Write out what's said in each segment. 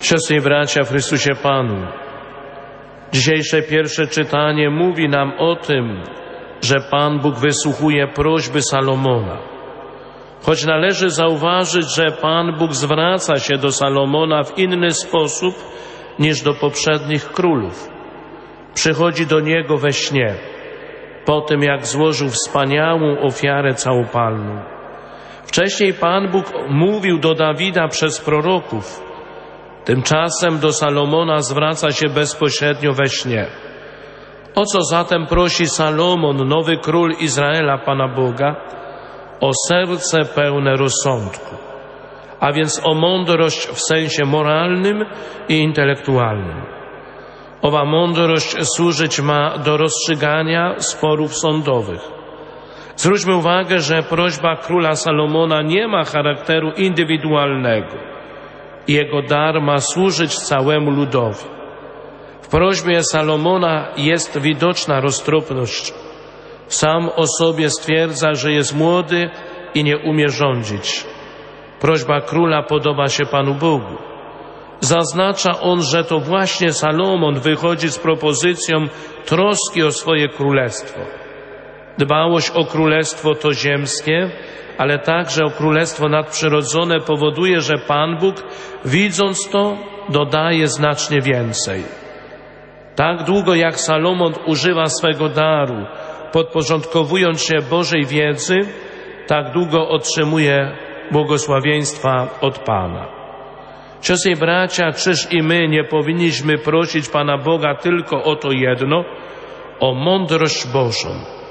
Siostry i bracia w Chrystusie Panu, dzisiejsze pierwsze czytanie mówi nam o tym, że Pan Bóg wysłuchuje prośby Salomona. Choć należy zauważyć, że Pan Bóg zwraca się do Salomona w inny sposób niż do poprzednich królów. Przychodzi do niego we śnie, po tym jak złożył wspaniałą ofiarę całopalną. Wcześniej Pan Bóg mówił do Dawida przez proroków, tymczasem do Salomona zwraca się bezpośrednio we śnie. O co zatem prosi Salomon, nowy król Izraela, Pana Boga? O serce pełne rozsądku, a więc o mądrość w sensie moralnym i intelektualnym. Owa mądrość służyć ma do rozstrzygania sporów sądowych. Zwróćmy uwagę, że prośba króla Salomona nie ma charakteru indywidualnego. Jego dar ma służyć całemu ludowi. W prośbie Salomona jest widoczna roztropność. Sam o sobie stwierdza, że jest młody i nie umie rządzić. Prośba króla podoba się Panu Bogu. Zaznacza on, że to właśnie Salomon wychodzi z propozycją troski o swoje królestwo. Dbałość o królestwo to ziemskie, ale także o królestwo nadprzyrodzone powoduje, że Pan Bóg, widząc to, dodaje znacznie więcej. Tak długo jak Salomon używa swego daru, podporządkowując się Bożej wiedzy, tak długo otrzymuje błogosławieństwa od Pana. Siostry i bracia, czyż i my nie powinniśmy prosić Pana Boga tylko o to jedno, o mądrość Bożą,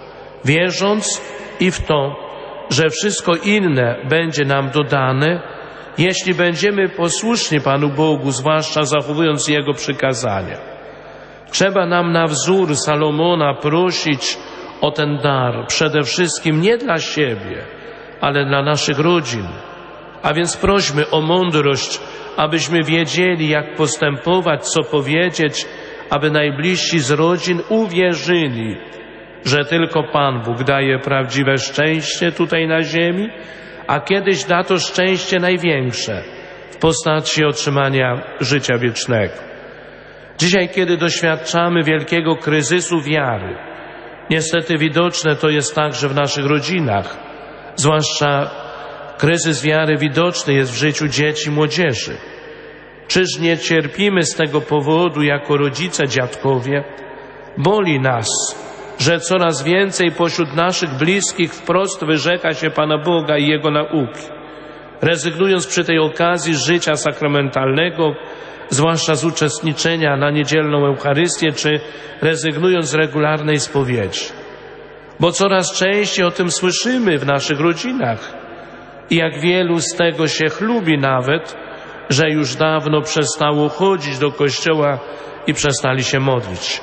wierząc i w to, że wszystko inne będzie nam dodane, jeśli będziemy posłuszni Panu Bogu, zwłaszcza zachowując Jego przykazania. Trzeba nam na wzór Salomona prosić o ten dar, przede wszystkim nie dla siebie, ale dla naszych rodzin. A więc prośmy o mądrość, abyśmy wiedzieli, jak postępować, co powiedzieć, aby najbliżsi z rodzin uwierzyli, że tylko Pan Bóg daje prawdziwe szczęście tutaj na ziemi, a kiedyś da to szczęście największe w postaci otrzymania życia wiecznego. Dzisiaj, kiedy doświadczamy wielkiego kryzysu wiary, niestety widoczne to jest także w naszych rodzinach, zwłaszcza kryzys wiary widoczny jest w życiu dzieci i młodzieży. Czyż nie cierpimy z tego powodu jako rodzice, dziadkowie? Boli nas, że coraz więcej pośród naszych bliskich wprost wyrzeka się Pana Boga i Jego nauki, rezygnując przy tej okazji z życia sakramentalnego, zwłaszcza z uczestniczenia na niedzielną Eucharystię, czy rezygnując z regularnej spowiedzi. Bo coraz częściej o tym słyszymy w naszych rodzinach i jak wielu z tego się chlubi nawet, że już dawno przestało chodzić do kościoła i przestali się modlić.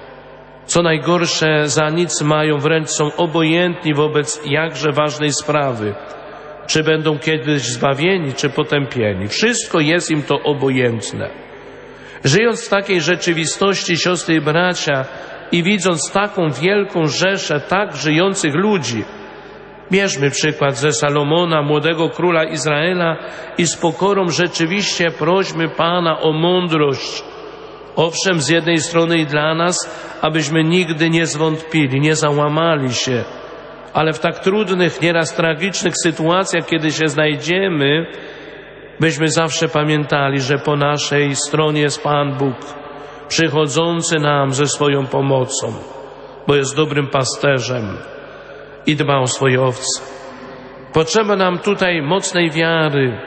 Co najgorsze, za nic mają, wręcz są obojętni wobec jakże ważnej sprawy, czy będą kiedyś zbawieni, czy potępieni. Wszystko jest im to obojętne. Żyjąc w takiej rzeczywistości, siostry i bracia, i widząc taką wielką rzeszę tak żyjących ludzi, bierzmy przykład ze Salomona, młodego króla Izraela, i z pokorą rzeczywiście prośmy Pana o mądrość. Owszem, z jednej strony i dla nas, abyśmy nigdy nie zwątpili, nie załamali się, ale w tak trudnych, nieraz tragicznych sytuacjach, kiedy się znajdziemy, byśmy zawsze pamiętali, że po naszej stronie jest Pan Bóg, przychodzący nam ze swoją pomocą, bo jest dobrym pasterzem i dba o swoje owce. Potrzeba nam tutaj mocnej wiary,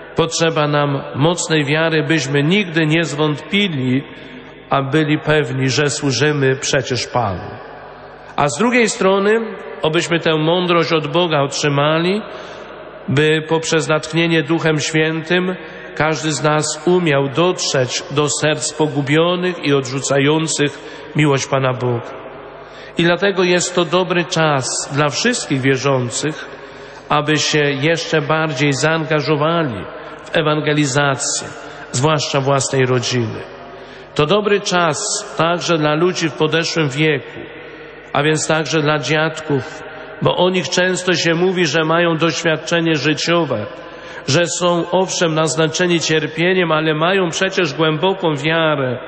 byśmy nigdy nie zwątpili, a byli pewni, że służymy przecież Panu. A z drugiej strony, obyśmy tę mądrość od Boga otrzymali, by poprzez natchnienie Duchem Świętym każdy z nas umiał dotrzeć do serc pogubionych i odrzucających miłość Pana Boga. I dlatego jest to dobry czas dla wszystkich wierzących, aby się jeszcze bardziej zaangażowali w ewangelizację, zwłaszcza własnej rodziny. To dobry czas także dla ludzi w podeszłym wieku, a więc także dla dziadków, bo o nich często się mówi, że mają doświadczenie życiowe, że są owszem naznaczeni cierpieniem, ale mają przecież głęboką wiarę,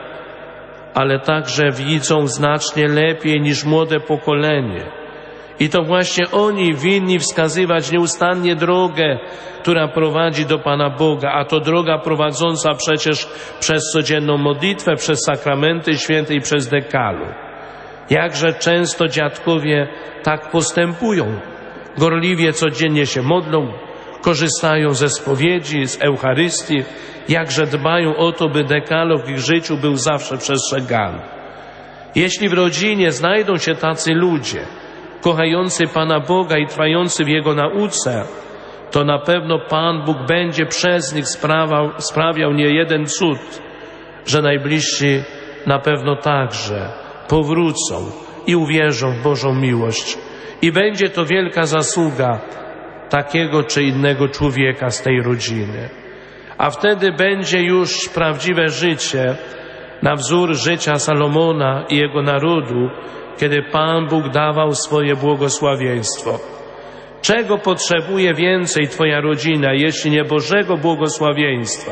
ale także widzą znacznie lepiej niż młode pokolenie. I to właśnie oni winni wskazywać nieustannie drogę, która prowadzi do Pana Boga, a to droga prowadząca przecież przez codzienną modlitwę, przez sakramenty święte i przez dekalog. Jakże często dziadkowie tak postępują. Gorliwie codziennie się modlą, korzystają ze spowiedzi, z Eucharystii, jakże dbają o to, by dekalog w ich życiu był zawsze przestrzegany. Jeśli w rodzinie znajdą się tacy ludzie, kochający Pana Boga i trwający w Jego nauce, to na pewno Pan Bóg będzie przez nich sprawiał nie jeden cud, że najbliżsi na pewno także powrócą i uwierzą w Bożą miłość. I będzie to wielka zasługa takiego czy innego człowieka z tej rodziny. A wtedy będzie już prawdziwe życie na wzór życia Salomona i jego narodu, kiedy Pan Bóg dawał swoje błogosławieństwo. Czego potrzebuje więcej Twoja rodzina, jeśli nie Bożego błogosławieństwa?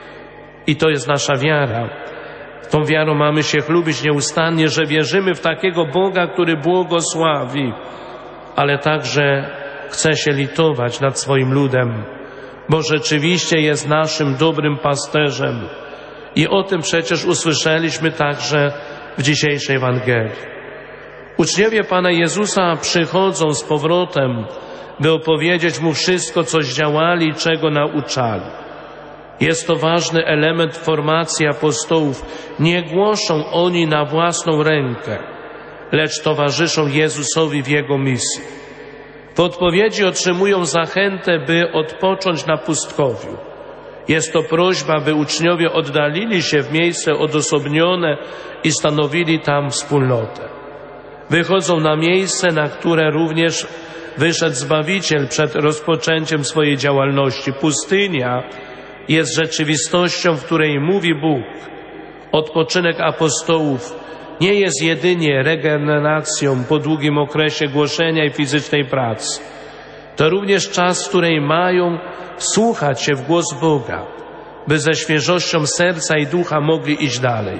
I to jest nasza wiara. Tą wiarą mamy się chlubić nieustannie, że wierzymy w takiego Boga, który błogosławi, ale także chce się litować nad swoim ludem, bo rzeczywiście jest naszym dobrym pasterzem. I o tym przecież usłyszeliśmy także w dzisiejszej Ewangelii. Uczniowie Pana Jezusa przychodzą z powrotem, by opowiedzieć Mu wszystko, co zdziałali i czego nauczali. Jest to ważny element formacji apostołów. Nie głoszą oni na własną rękę, lecz towarzyszą Jezusowi w Jego misji. W odpowiedzi otrzymują zachętę, by odpocząć na pustkowiu. Jest to prośba, by uczniowie oddalili się w miejsce odosobnione i stanowili tam wspólnotę. Wychodzą na miejsce, na które również wyszedł Zbawiciel przed rozpoczęciem swojej działalności. Pustynia jest rzeczywistością, w której mówi Bóg. Odpoczynek apostołów nie jest jedynie regeneracją po długim okresie głoszenia i fizycznej pracy. To również czas, w której mają wsłuchać się w głos Boga, by ze świeżością serca i ducha mogli iść dalej.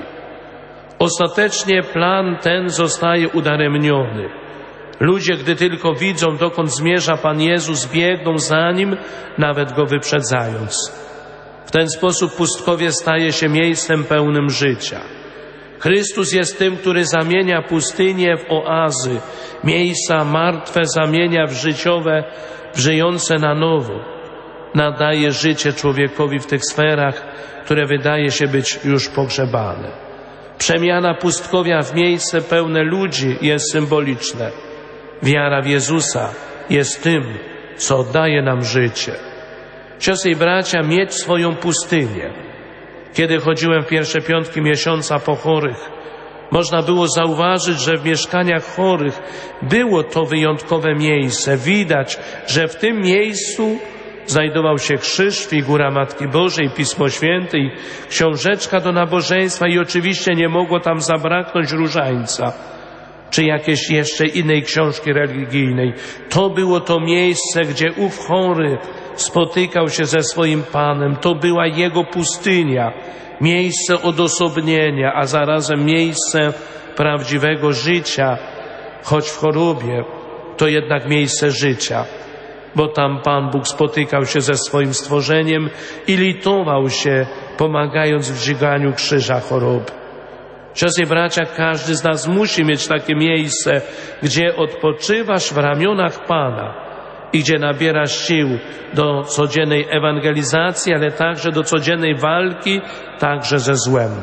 Ostatecznie plan ten zostaje udaremniony. Ludzie, gdy tylko widzą, dokąd zmierza Pan Jezus, biegną za Nim, nawet Go wyprzedzając. W ten sposób pustkowie staje się miejscem pełnym życia. Chrystus jest tym, który zamienia pustynię w oazy, miejsca martwe zamienia w życiowe, w żyjące na nowo. Nadaje życie człowiekowi w tych sferach, które wydaje się być już pogrzebane. Przemiana pustkowia w miejsce pełne ludzi jest symboliczna. Wiara w Jezusa jest tym, co daje nam życie. Siostry i bracia, mieć swoją pustynię. Kiedy chodziłem w pierwsze piątki miesiąca po chorych, można było zauważyć, że w mieszkaniach chorych było to wyjątkowe miejsce. Widać, że w tym miejscu znajdował się krzyż, figura Matki Bożej, Pismo Święte i książeczka do nabożeństwa i oczywiście nie mogło tam zabraknąć różańca czy jakiejś jeszcze innej książki religijnej. To było to miejsce, gdzie ów chory spotykał się ze swoim Panem. To była jego pustynia, miejsce odosobnienia, a zarazem miejsce prawdziwego życia, choć w chorobie to jednak miejsce życia, bo tam Pan Bóg spotykał się ze swoim stworzeniem i litował się, pomagając w dźwiganiu krzyża choroby. Siostry i bracia, każdy z nas musi mieć takie miejsce, gdzie odpoczywasz w ramionach Pana i gdzie nabierasz sił do codziennej ewangelizacji, ale także do codziennej walki, także ze złem.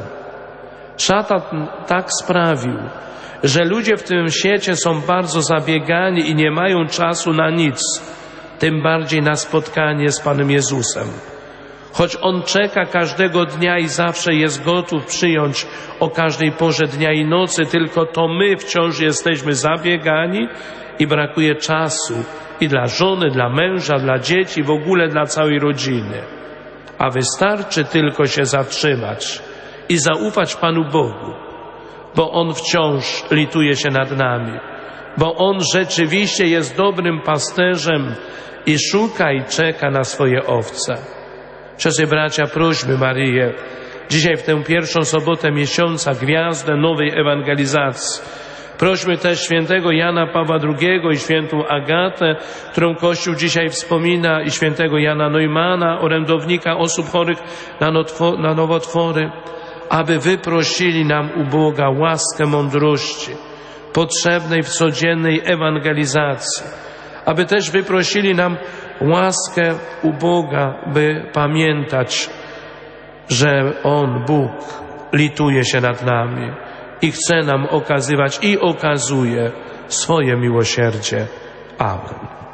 Szatan tak sprawił, że ludzie w tym świecie są bardzo zabiegani i nie mają czasu na nic, tym bardziej na spotkanie z Panem Jezusem. Choć On czeka każdego dnia i zawsze jest gotów przyjąć o każdej porze dnia i nocy, tylko to my wciąż jesteśmy zabiegani i brakuje czasu i dla żony, dla męża, dla dzieci, w ogóle dla całej rodziny. A wystarczy tylko się zatrzymać i zaufać Panu Bogu, bo On wciąż lituje się nad nami, bo On rzeczywiście jest dobrym pasterzem i szuka i czeka na swoje owce. Siostry, bracia, prośmy Maryję dzisiaj w tę pierwszą sobotę miesiąca, gwiazdę nowej ewangelizacji. Prośmy też świętego Jana Pawła II i świętą Agatę, którą Kościół dzisiaj wspomina, i świętego Jana Neumana, orędownika osób chorych na nowotwory, aby wyprosili nam u Boga łaskę mądrości, potrzebnej w codziennej ewangelizacji, aby też wyprosili nam łaskę u Boga, by pamiętać, że On, Bóg, lituje się nad nami i chce nam okazywać i okazuje swoje miłosierdzie. Amen.